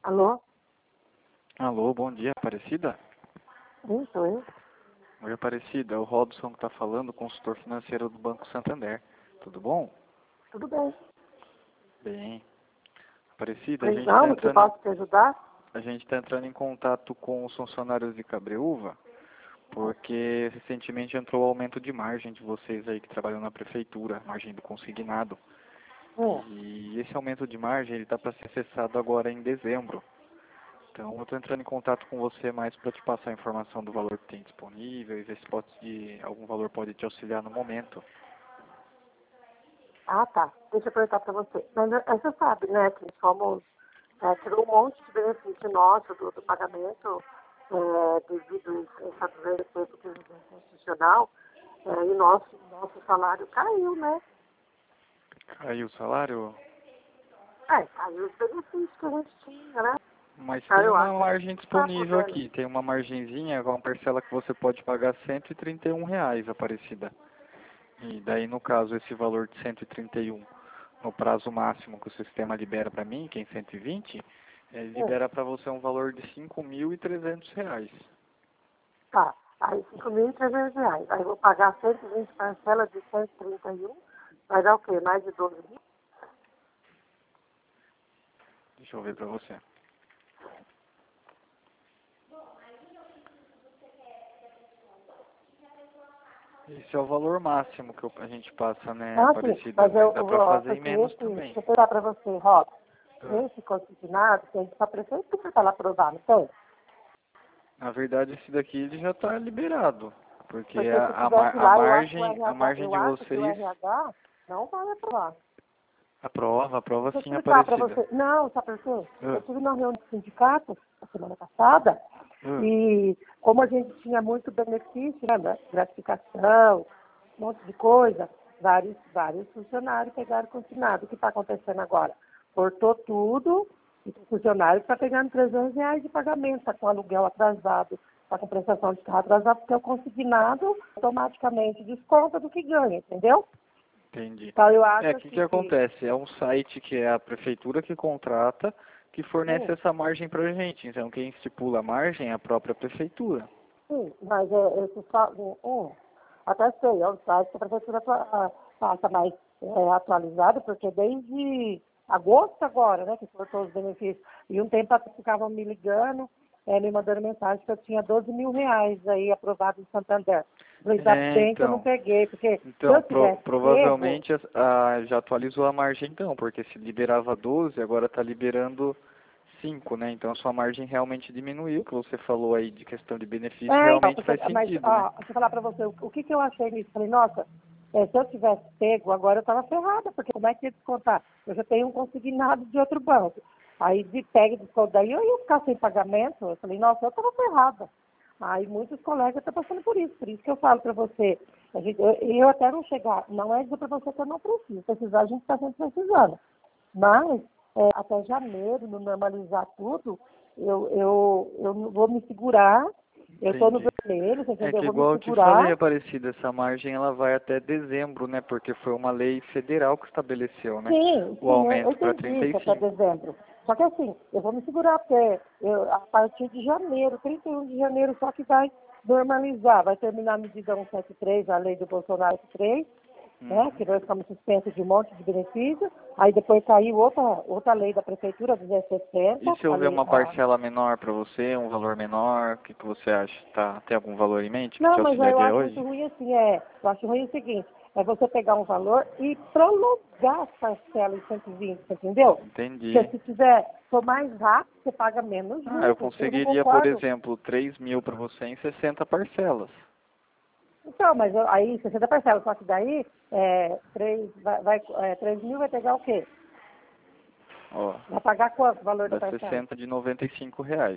Alô? Alô, bom dia, Aparecida? Sim, sou eu. Oi, Aparecida, é o Robson que está falando, consultor financeiro do Banco Santander. Tudo bom? Tudo bem. Bem. Aparecida, Pois não, no que posso te ajudar? a gente tá entrando em contato com os funcionários de Cabreúva, porque recentemente entrou o aumento de margem de vocês aí que trabalham na prefeitura, margem do consignado. Hum. E esse aumento de margem, ele está para ser acessado agora em dezembro. Então, eu estou entrando em contato com você mais para te passar a informação do valor que tem disponível e ver se algum valor pode te auxiliar no momento. Ah, tá. Deixa eu perguntar para você. Mas você sabe, né, que somos, tirou um monte de benefício nosso do pagamento devido a essa presidência constitucional e nosso salário caiu, né? Aí o salário, Caiu os benefícios que a gente tinha, né? mas Ah, tem eu uma acho que margem você está disponível podendo. aqui, tem uma margenzinha com uma parcela que você pode pagar R$ 131, Aparecida. E daí, no caso, esse valor de 131 no prazo máximo que o sistema libera para mim, que é em 120, ele Hum. libera para você um valor de R$ 5.300. Tá. Aí R$ 5.300. Aí eu vou pagar 120 parcelas de 131. Vai dar o quê? Mais de 12 mil? Deixa eu ver para você. Esse é o valor máximo que a gente passa, né, Ah, sim. Aparecida, Mas mas dá para fazer em porque menos esse, também. deixa eu perguntar para você, Rob. Ah, Esse consignado tem que ir para a prefeitura para ela aprovar, não tem? Na verdade, esse daqui ele já está liberado, porque Porque se tivesse lá, a margem eu de acho que o vocês RH não vai aprovar. aprova Deixa eu sim, explicar para Aparecida. você. Não, sabe por quê? Eu Ah, tive uma reunião do sindicato a semana passada ah, e como a gente tinha muito benefício, né, da gratificação, um monte de coisa, vários funcionários pegaram consignado. O que está acontecendo agora? Cortou tudo e o funcionário está pegando R$ 300 de pagamento, está com aluguel atrasado, está com prestação de carro atrasado, porque o consignado automaticamente desconta do que ganha, entendeu? entendi. Então eu É, acho o que assim que acontece? É um site que é a prefeitura que contrata, que fornece hum, essa margem pra gente. Então, quem estipula a margem é a própria prefeitura. sim, mas esse até sei, é um site que a prefeitura passa mais atualizado, porque desde agosto agora, né, que cortou os benefícios, e um tempo atrás ficavam me ligando, me mandando mensagem que eu tinha R$ 12.000 aí aprovado em Santander. Falei, ainda É, bem que eu não peguei, porque se então eu tivesse pego, provavelmente já atualizou a margem então, porque se liberava 12, agora está liberando 5, né? Então a sua margem realmente diminuiu, que você falou aí de questão de benefício, então, realmente porque, faz mas, sentido, né? ó, deixa eu falar pra você, o que que eu achei nisso? Falei, nossa, se eu tivesse pego, agora eu tava ferrada, porque como é que ia descontar? Eu já tenho um consignado de outro banco. Aí pega e desconta, daí eu ia ficar sem pagamento. Eu falei, nossa, eu tava ferrada. Aí muitos colegas estão passando por isso que eu falo pra você. Eu até não chegar, não é dizer pra você que eu não preciso, precisar a gente está sempre precisando. Mas, até janeiro, no normalizar tudo, eu não vou me segurar. Eu estou no Entendi. vermelho, você É entendeu? que Eu vou me igual eu te falei, segurar. Aparecida, essa margem ela vai até dezembro, né? Porque foi uma lei federal que estabeleceu, né? Sim, O sim, eu aumento para entendi que até 35. dezembro. Só que assim, eu vou me segurar porque a partir de janeiro, 31 de janeiro, só que vai normalizar. Vai terminar a medida 173, a lei do Bolsonaro 3, né, Uhum. que nós ficamos suspensos de um monte de benefícios. Aí depois saiu outra lei da prefeitura, E 260, se a houver lei, uma parcela menor para você, um valor menor, o que que você acha? Tem algum valor em mente que Não, te mas eu auxiliaria acho muito hoje? ruim assim, eu acho ruim o seguinte, é você pegar um valor e prolongar as parcelas em 120, você entendeu? Porque Entendi. se for mais rápido, você paga menos Eu juros. Eu não conseguiria, por concordo. exemplo, 3.000 para você em 60 parcelas. Então, mas aí 60 parcelas, só que daí 3 mil vai pegar o quê? Ó, Vai pagar quanto o valor da dá parcela? 60 de R$ 95.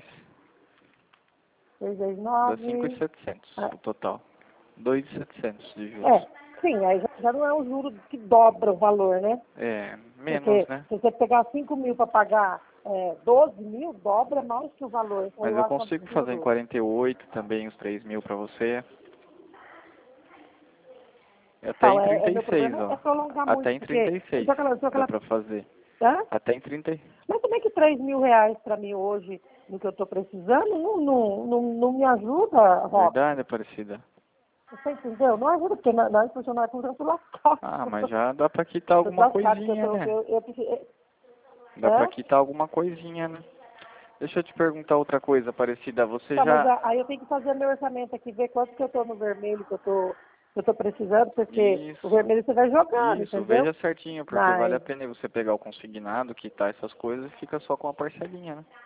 6 vezes Dá 9. 5.700 o total. 2.700 de É, juros. sim, aí já não é um juro que dobra o valor, né? É, menos, Porque né? se você pegar 5 mil para pagar 12 mil, dobra mais que o valor. Então Mas eu eu acho consigo fazer em absurdo. 48 também os 3.000 para você. E até Então, em meu 36, problema é ó. prolongar Até muito, em porque 36 só dá aquela, para fazer. Hã? Até em 30. Mas como é que 3 mil reais para mim hoje, no que eu estou precisando, não me ajuda, Rob? Verdade, Aparecida. Você entendeu? Não ajuda, porque nós funcionários públicos eu tô lascado. Ah, mas já dá pra quitar Tô alguma lascado, porque coisinha, né? eu preciso... Dá pra Hã? quitar alguma coisinha, né? Deixa eu te perguntar outra coisa, Aparecida. Você Tá, mas já... aí eu tenho que fazer meu orçamento aqui, ver quanto que eu tô no vermelho, que eu tô precisando, porque o Isso, vermelho você vai jogando, isso, entendeu? veja certinho, porque vale Mas, a pena você pegar o consignado, quitar essas coisas e fica só com a parcelinha, né?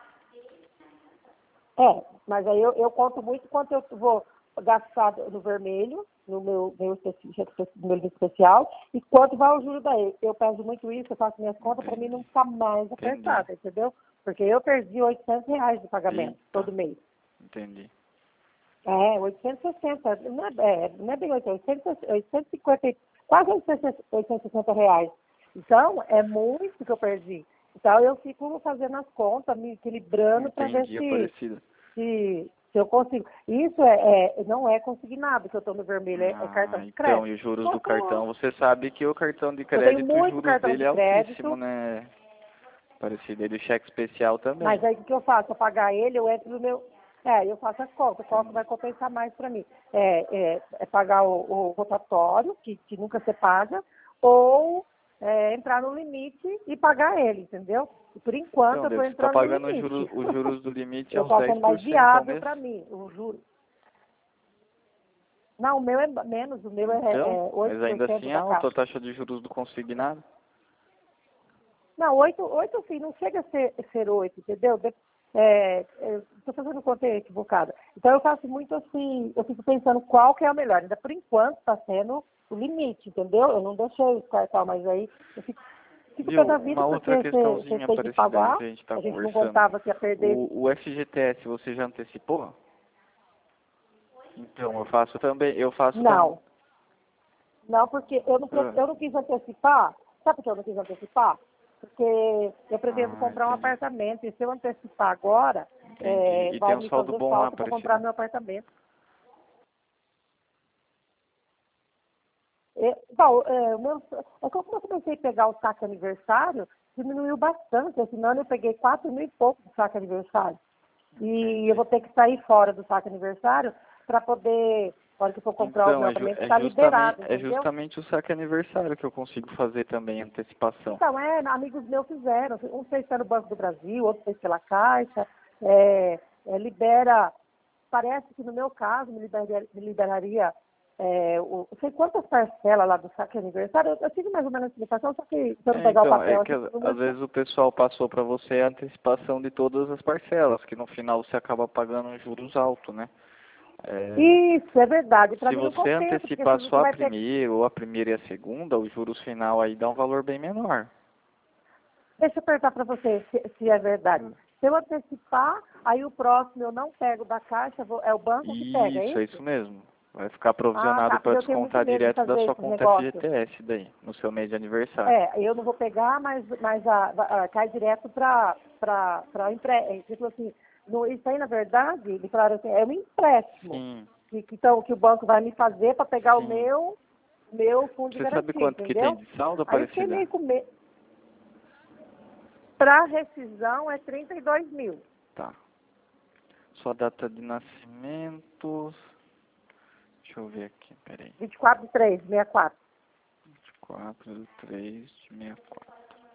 mas aí eu conto muito quanto eu vou gastar no vermelho, no meu especial, e quanto vai o juro daí. Eu peço muito isso, eu faço minhas contas para mim não Entendi, ficar mais entendi. apertada, entendeu? Porque eu perdi R$ 800 de pagamento Eita, todo mês. entendi. 860, não é bem 850, quase R$ 860 reais. Então, é muito que eu perdi. Então, eu fico fazendo as contas, me equilibrando para ver Entendi, Aparecida. se eu consigo. Isso não é consignado que eu estou no vermelho, é Ah, cartão de então, e crédito. os juros do Então, cartão, você sabe que o cartão de eu tenho crédito, os muito juros cartão dele de é altíssimo, crédito, né? Aparecida, e do cheque especial também. mas aí o que eu faço? Para pagar ele, eu entro no meu. Eu faço as contas, qual que vai compensar mais para mim? É pagar o rotatório, que nunca se paga, ou entrar no limite e pagar ele, entendeu? E por enquanto Então, eu daí estou você está entrando no pagando limite. os juros do limite Eu aos estou achando mais 10% ao viável mês? para mim, o juro. Não, o meu é menos, o meu Então, é mas ainda 8% assim é da alta caixa. a taxa de juros do consignado. Não, 8 assim, não chega a ser 8, entendeu? Estou fazendo conta equivocada. Então eu faço muito assim, eu fico pensando qual que é o melhor. Ainda por enquanto está sendo o limite, entendeu? Eu não deixei escartar, mas aí eu fico pé Viu, da vida uma outra porque você questãozinha tem que parecida aí pagar. que a gente está A gente não conversando. contava que ia perder. O FGTS você já antecipou? Então, eu faço também, eu faço também. Não, não, porque eu não quis antecipar. Sabe por que eu não quis antecipar? Porque eu pretendo comprar um Entendi, apartamento e se eu antecipar agora, entendi. E tem vai um me saldo fazer bom lá, falta para comprar Aparecida. meu apartamento. Bom, como eu comecei a pegar o saque aniversário, diminuiu bastante. Esse ano eu peguei 4 mil e pouco do saque aniversário. E eu Entendi. vou ter que sair fora do saque aniversário para poder, na hora que eu for comprar o Então, meu apartamento, estar liberado, é entendeu? justamente o saque aniversário que eu consigo fazer também, antecipação. Então, amigos meus fizeram. Um fez pelo Banco do Brasil, outro fez pela Caixa. Libera, parece que no meu caso me liberaria, não sei quantas parcelas lá do saque aniversário. Eu tive mais ou menos a explicação, só que se eu não pegar o Então, é papel que aqui, às vezes o pessoal passou para você a antecipação de todas as parcelas, que no final você acaba pagando juros altos, né? É, Isso, é verdade. Para se mim não você compensa, porque se antecipar você só a vai ter. primeira ou a primeira e a segunda, os juros final aí dá um valor bem menor. Deixa eu perguntar para você se é verdade. Se eu antecipar, aí o próximo eu não pego da Caixa, é o banco que pega, é Isso, é isso? isso mesmo. Vai ficar Ah, provisionado tá, para porque eu tenho muito descontar medo de direto da fazer sua esses conta negócios. FGTS daí, no seu mês de aniversário. Eu não vou pegar, mas cai direto para empréstimo. Tipo assim, isso aí, na verdade, ele falaram assim, é um empréstimo Sim, que o banco vai me fazer para pegar o sim. meu fundo de Você sabe garantia, quanto que tem entendeu? de saldo, Aí eu fiquei Aparecida? meio com medo. Para rescisão é 32 mil. Tá. Sua data de nascimento. Deixa eu ver aqui, peraí. 24/3/64. 4/3/64.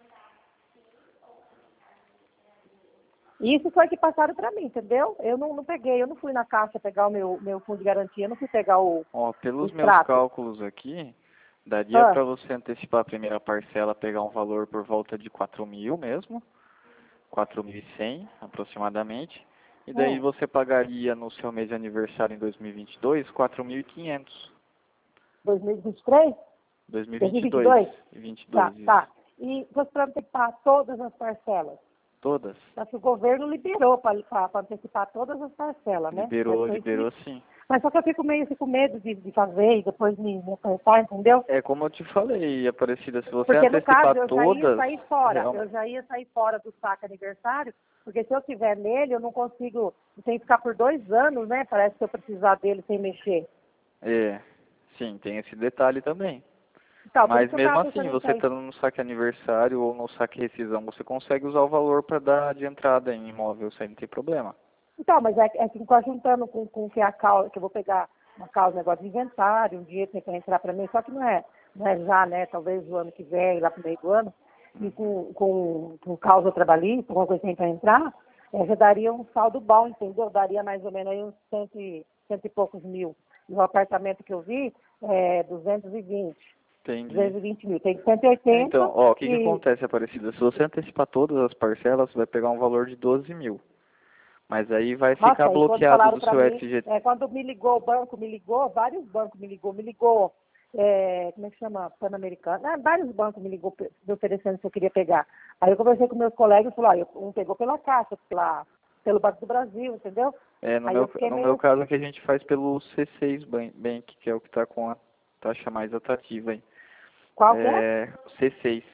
Isso foi que passaram para mim, entendeu? Eu não peguei, eu não fui na caixa pegar o meu fundo de garantia, eu não fui pegar o Ó, o pelos meus extrato. cálculos aqui, daria Ah, para você antecipar a primeira parcela, pegar um valor por volta de 4.000 mesmo, 4.100 aproximadamente, e daí hum, você pagaria no seu mês de aniversário em 2022, 4.500. 2023? 2022 2022? e 22, Tá, isso. tá. E você para antecipar todas as parcelas. Todas? Só que o governo liberou para antecipar todas as parcelas, né? Liberou, Foi isso que. liberou sim. Mas só que eu fico com medo de fazer e depois me apertar, entendeu? É como eu te falei, Aparecida, se você Porque no caso antecipar eu já ia todas, sair fora, realmente. eu já ia sair fora do saque aniversário, porque se eu tiver nele, eu não consigo, eu tenho que ficar por 2 anos, né? Parece que eu precisar dele sem mexer. É, sim, tem esse detalhe também. Então, por isso Mas que eu mesmo tava assim, pensando nisso você aí. estando no saque aniversário ou no saque rescisão, você consegue usar o valor para dar de entrada em imóvel, isso aí não tem problema. Então, mas é que juntando com que a causa, que eu vou pegar uma causa, negócio de inventário, um dinheiro tem que entrar para mim, só que não é já, né? Talvez o ano que vem, lá pro meio do ano, e com causa trabalhista, alguma coisa assim para entrar, já daria um saldo bom, entendeu? Daria mais ou menos aí uns cento e poucos mil. E o apartamento que eu vi é 220. Entendi. 220 mil. Tem 180 Então, ó, o que que e... acontece, Aparecida? Se você antecipar todas as parcelas, você vai pegar um valor de 12 mil. Mas aí vai ficar Nossa, e quando bloqueado falaram do para seu mim, FGTS. quando me ligou, o banco me ligou, vários bancos me ligou, como é que chama? Pan-Americano, vários bancos me ligou me oferecendo se eu queria pegar. Aí eu conversei com meus colegas e falei, um pegou pela Caixa, pelo Banco do Brasil, entendeu? No Aí eu fiquei no meu meio, caso aqui a gente faz pelo C6 Bank, que é o que está com a taxa mais atrativa aí. qual que é? C6.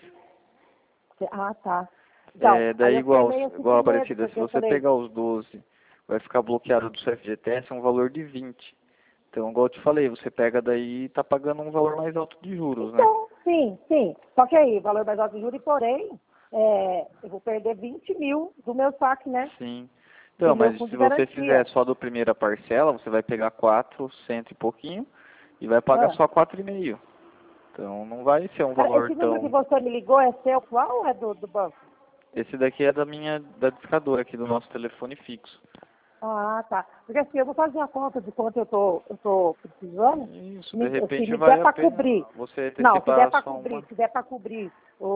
Ah, tá. Então, aí Daí eu fiquei meio assim igual com a medo, Aparecida, se porque eu você falei, pegar os 12, vai ficar bloqueado do seu FGTS um valor de 20. Então, igual eu te falei, você pega daí e tá pagando um valor mais alto de juros, né? então, sim. Só que aí, valor mais alto de juros, porém, eu vou perder 20 mil do meu saque, né? Sim. Do Então, meu mas fundo se de você fizer garantia. só do primeira parcela, você vai pegar 400 e pouquinho e vai pagar Ah. só 4,5. Então, não vai ser um Cara, valor esse número que tão... você me ligou é seu qual ou é do banco? Esse daqui é da discadora aqui, do nosso telefone fixo. Ah, tá. Porque assim, eu vou fazer a conta de quanto eu tô precisando. Isso, de Se repente me der vale a para pena cobrir. você Não, antecipar só uma. se der para cobrir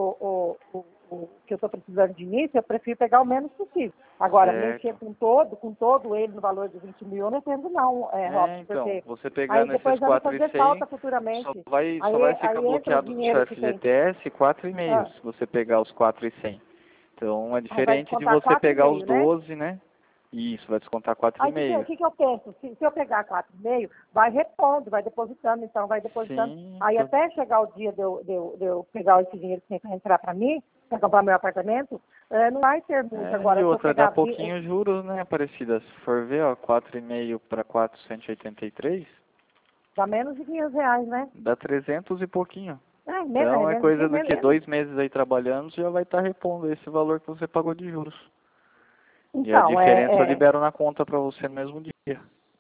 o que eu estou precisando de início, eu prefiro pegar o menos possível. Agora, mexer Certo. com todo ele no valor de 20 mil, eu não entendo não, Robson, Então, porque você aí pegando esses depois vai me fazer 4,100, falta futuramente. só vai ficar Aí entra o bloqueado do seu dinheiro que tem. FGTS 4,5 Ah, se você pegar os 4,100. Então, é aí vai diferente de descontar você quatro e pegar os meio, né? 12, né? Isso, vai descontar Aí o 4,5. que eu penso? Se eu pegar 4,5, vai repondo, vai depositando, então vai depositando. Sim, Aí até chegar o dia de eu pegar esse dinheiro que tem para entrar para mim, para comprar meu apartamento, não vai ter muito. e Agora, se eu outra, dá pegar. pouquinho juros, né, Aparecida? Se for ver, ó, 4,5 para 483, Dá menos de R$ 500, né? dá 300 e pouquinho. É Então, é menos de coisa do que menos. 2 meses aí trabalhando, você já vai estar repondo esse valor que você pagou de juros. E a Então, diferença eu libero na conta para você no mesmo dia.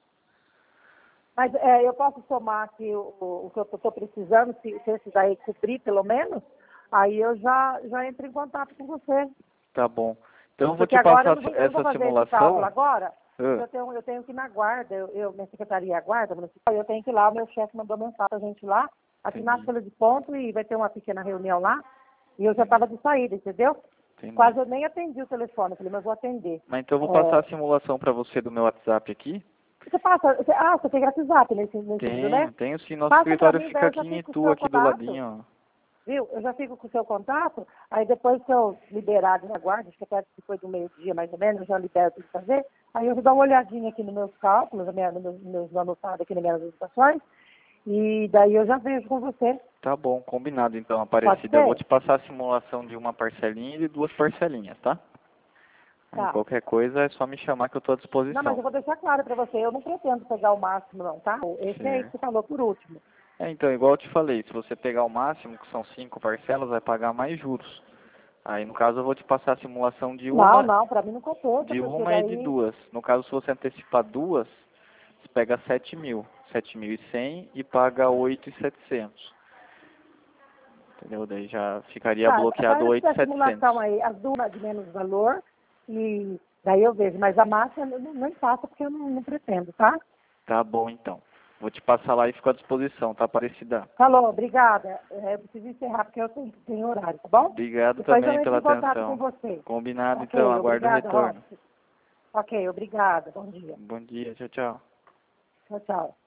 mas eu posso somar aqui o que eu estou precisando, se esse daí cobrir pelo menos, aí eu já entro em contato com você. Tá bom. Então eu vou Porque te agora passar eu não vou essa fazer esse cálculo simulação. agora, porque Ah, eu tenho que ir na guarda, minha secretaria é a guarda municipal, eu tenho que ir lá, o meu chefe mandou mensagem pra gente lá, assinar a entendi, folha de ponto e vai ter uma pequena reunião lá, e eu já entendi, estava de saída, entendeu? entendi. Quase eu nem atendi o telefone, eu falei, mas vou atender. Mas então eu vou passar a simulação para você do meu WhatsApp aqui. Você tem WhatsApp nesse número, né? Tenho sim. Nosso Passa para escritório mim, daí fica eu aqui já em fico com o Itu, seu aqui do contato. ladinho, ó. Viu? Eu já fico com o seu contato, aí depois que eu liberar da guarda, acho que até depois do meio-dia mais ou menos, eu já libero tudo pra fazer, aí eu vou dar uma olhadinha aqui nos meus cálculos, nos meus anotados aqui nas minhas anotações, e daí eu já vejo com você. Tá bom, combinado então, Pode Aparecida. Eu vou ser? te passar a simulação de uma parcelinha e de 2 parcelinhas, tá? Aí Tá. qualquer coisa é só me chamar que eu tô à Não, mas disposição. eu vou deixar claro pra você, eu não pretendo pegar o máximo não, tá? Esse aí que você Certo. falou por último. Então, igual eu te falei, se você pegar o máximo, que são 5 parcelas, vai pagar mais juros. Aí, no caso, eu vou te passar a simulação Não, pra mim não compensa, de porque uma e de daí... duas. No caso, se você antecipar duas, você pega 7 mil, 7.100 e paga 8.700. Entendeu? Daí já ficaria Tá, bloqueado faz essa 8.700. simulação aí, as duas de menos valor, e daí eu vejo. Mas a massa eu não faço porque eu não pretendo, tá? Tá bom, então. Vou te passar lá e fico à disposição, tá, Aparecida? Falou, obrigada. Eu preciso encerrar porque eu tenho horário, tá bom? Obrigado Depois eu também entro pela em contato com atenção. você. Combinado, então. Ok, Aguardo o obrigada, retorno. Robson. Ok, obrigada. Bom dia. Bom dia, tchau, tchau. Tchau, tchau.